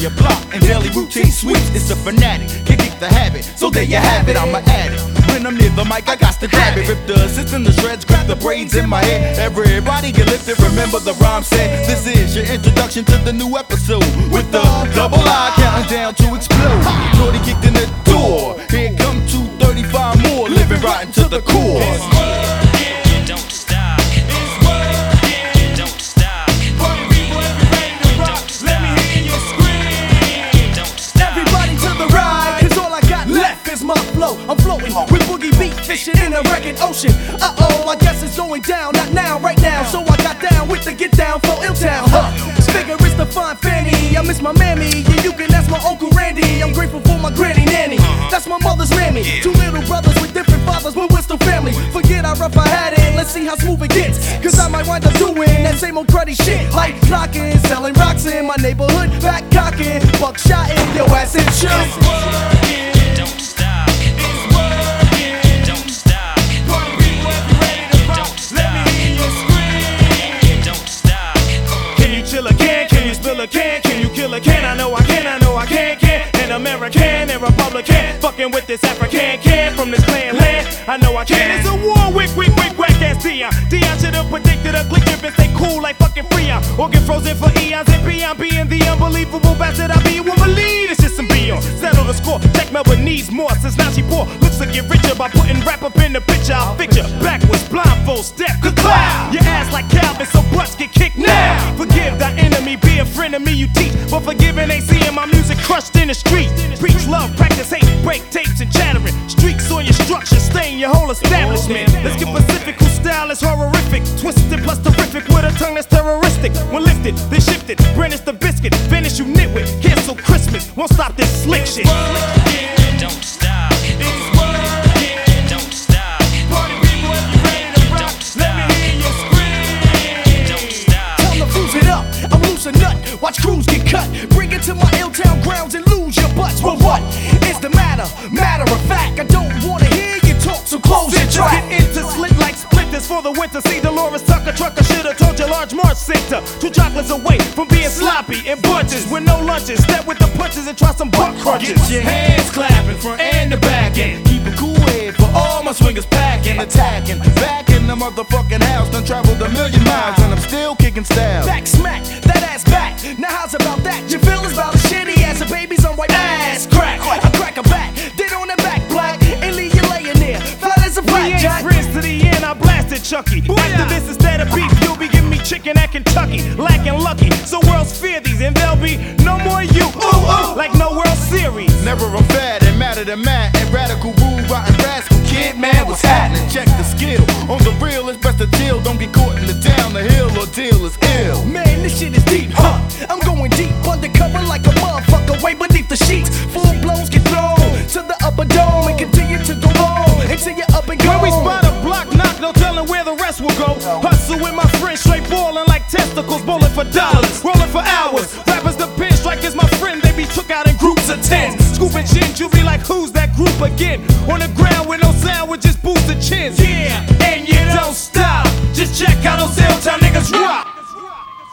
your block and daily routine sweeps. It's the fanatic, can't keep the habit, so there you have it. I'm an addict. When I'm near the mic, I got to grab it. Rip the assist in the shreds, grab the braids in my head. Everybody get lifted, remember the rhyme said. This is your introduction to the new episode with the double I counting down to explode. Shorty kicked in the door. Here come 235 more, living right into the core. I'm floating with boogie beat, fishing in a record ocean. Uh-oh, I guess it's going down, not now, right now. So I got down with the get down for Illtown. Figure it's the fine fanny, I miss my mammy. Yeah, you can ask my Uncle Randy. I'm grateful for my granny nanny. That's my mother's mammy. Two little brothers with different fathers, but we're still family. Forget how rough I had it, let's see how smooth it gets. Cause I might wind up doing that same old cruddy shit. Like clocking, selling rocks in my neighborhood, back cocking, buckshot in your ass in church. Can you kill a can? I know I can. An American and Republican, fucking with this African can from this clan land. I know I can. It's a war, whack ass Dion. Dion should've predicted a glitch if it stay cool like fucking Freon. Or get frozen for eons and beyond. Being the unbelievable bastard I be, you won't believe it's just some beyond. Settle the score, check Melba needs more since now she poor. Looks to get richer by putting rap up in the picture. I'll picture backwards, blindfold, step, cloud. Your ass like Calvin, so butts get kicked now. Forgive thy enemy, be a friend of me you teach. But forgiving ain't seeing my music crushed in the street. Preach love, practice hate, break tapes and chattering. Streaks on your structure, stain your whole establishment. Let's get Pacific, whose style is horrific. Twisted plus terrific with a tongue that's terroristic. When lifted, then shifted, brandish the biscuit. Finish you nitwit, cancel Christmas. Won't stop this slick shit. Don't stop. Don't stop. Party people, if you ready to rock, let me hear you scream. Don't stop. Time to fuse it up, I'm loose a nut. Watch crews get cut. Bring it to my Illtown grounds and lose your butts. Well, what is the matter? Matter of fact, I don't wanna hear you talk, so close your track. Get into slit like splinters for the winter. See Dolores Tucker trucker should've told you large March center. 2 chocolates away from being sloppy in bunches with no lunches. Step with the punches and try some butt crunches. Get your hands clapping, front and the back end. Keep a cool head for all my swingers packing, attacking. Back in the motherfucking house, done traveled a million miles and I'm still kicking style. Back smack, that ass back. Now how's about that? Your feelings about as shitty as a baby's on white ass crack. I crack a back, did on the back black, and leave you laying there, flat as a blackjack. Friends to the end, I blasted Chucky. After this, instead of beef, you'll be giving me chicken at Kentucky. Lacking lucky, so worlds fear these, and there'll be no more you. Ooh, like no World Series. Never a fad and matter than mad and radical rude, rotten rascal. Kid man, what's happening? Check the skill. On the real, it's best to chill. Don't get caught in the down the hill or deal is ill. Man, this shit is deep, huh? I'm going deep undercover like a motherfucker way beneath the sheets. Full blows get thrown to the upper dome and continue to go on until you're up and When we gone. spot a block knock, no telling where the rest will go. Hustle with my friends, straight ballin' like testicles, bowling for dollars, rolling for hours. Rappers the pin strikers, my friend, they be took out in groups of 10. Scooping gins, you be like, who's that group again? On the ground with no sound, with just boosted chins. Yeah, and you don't stop. Just check how those Illtown niggas rock.